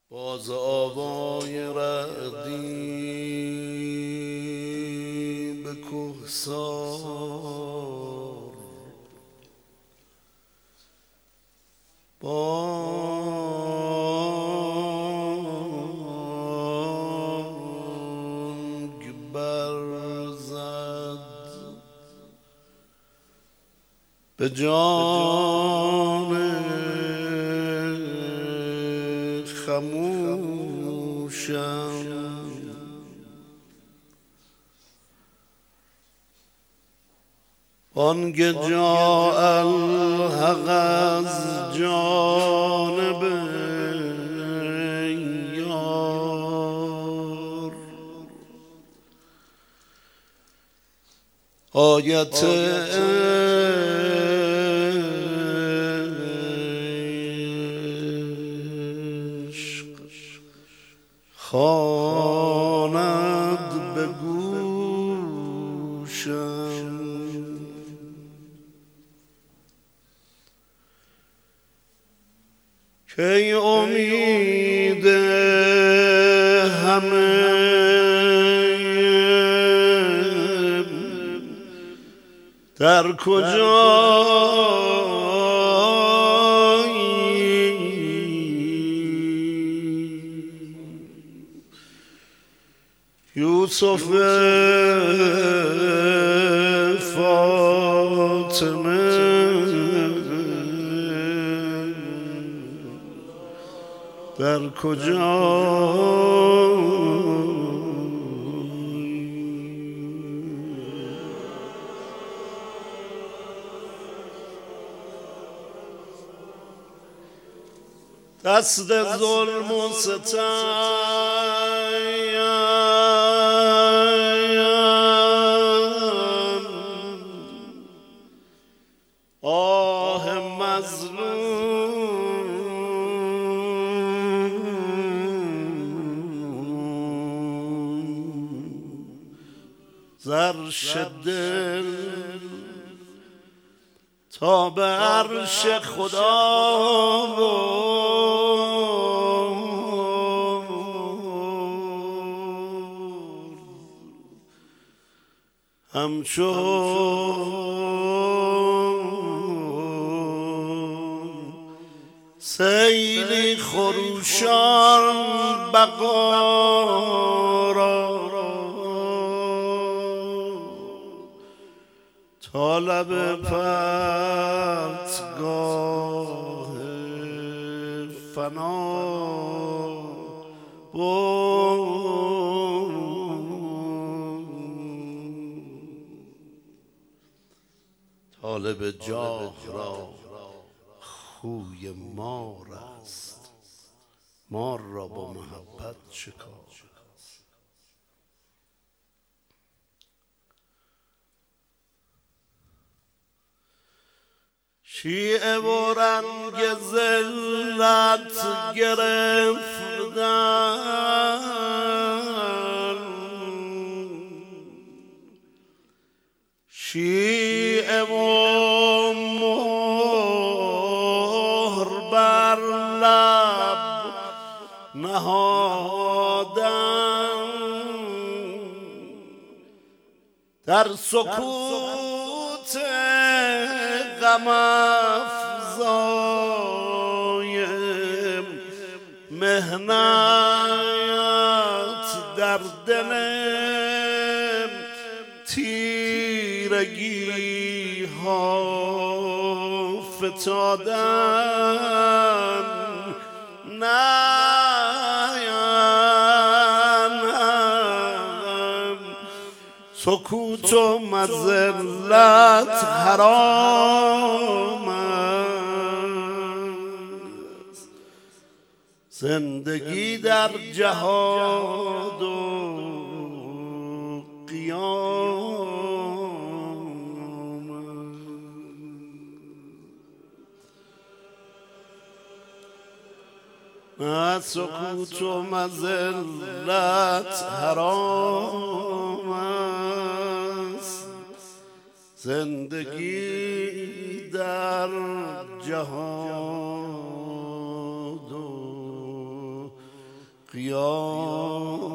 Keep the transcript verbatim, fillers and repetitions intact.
باز آوای رعدی به کهسار بانگ برزد به جان خموشم بانگ جاء الحق از جانب یار آیت خواند به گوشم کی امید همه در کجایی یوسف فاطمه در کجایی دست ظلم و ستم آه مظلوم زرش دل تا به عرش خدا برد همچون سیلی خروشان بقا را تا لب پرتگاه فنا برد طالب جاه را خوی مار است مار را با محبت چه کار شیعه و رنگ ذلت گرفتن شیعه و مهر بر لب نهادن در سکوت غم افزای مهنت در دل تیرگی ها فتادن نه سکوت و مذلت حرام است زندگی در جهاد و قیام نه سکوت و مذلت حرام است زندگی در جهاد و قیامت